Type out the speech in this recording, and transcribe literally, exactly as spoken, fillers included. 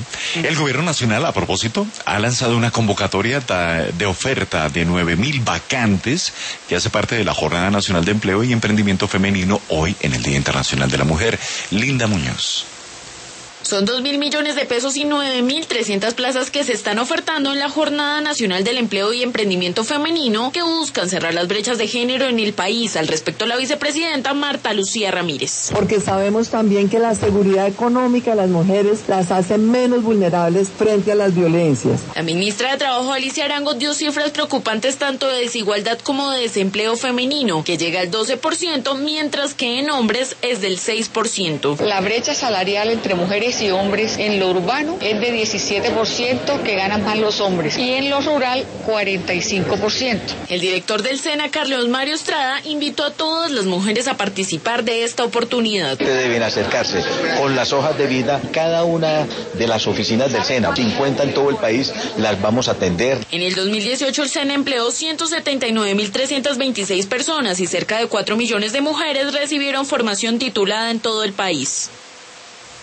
El gobierno nacional, a propósito, ha lanzado una convocatoria de oferta de nueve mil vacantes que hace parte de la Jornada Nacional de Empleo y Emprendimiento Femenino hoy en el Día Internacional de la Mujer. Linda Muñoz. Son dos mil millones de pesos y nueve mil trescientas plazas que se están ofertando en la Jornada Nacional del Empleo y Emprendimiento Femenino que buscan cerrar las brechas de género en el país. Al respecto, la vicepresidenta Marta Lucía Ramírez. Porque sabemos también que la seguridad económica de las mujeres las hace menos vulnerables frente a las violencias. La ministra de Trabajo, Alicia Arango, dio cifras preocupantes tanto de desigualdad como de desempleo femenino, que llega al doce por ciento, mientras que en hombres es del seis por ciento. La brecha salarial entre mujeres y hombres en lo urbano es de diecisiete por ciento, que ganan más los hombres, y en lo rural cuarenta y cinco por ciento. El director del SENA, Carlos Mario Estrada, invitó a todas las mujeres a participar de esta oportunidad. Deben acercarse con las hojas de vida, cada una de las oficinas del SENA, cincuenta en todo el país, las vamos a atender. En el dos mil dieciocho el SENA empleó ciento setenta y nueve mil trescientas veintiséis personas y cerca de cuatro millones de mujeres recibieron formación titulada en todo el país.